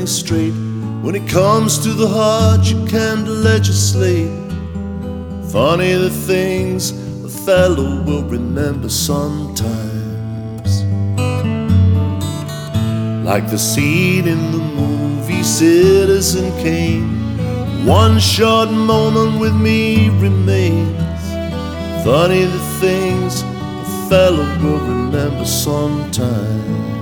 things straight. When it comes to the heart, you can't legislate. Funny the things a fellow will remember sometimes. Like the scene in the movie Citizen Kane. One short moment with me remains. Funny the things a fellow will remember sometime.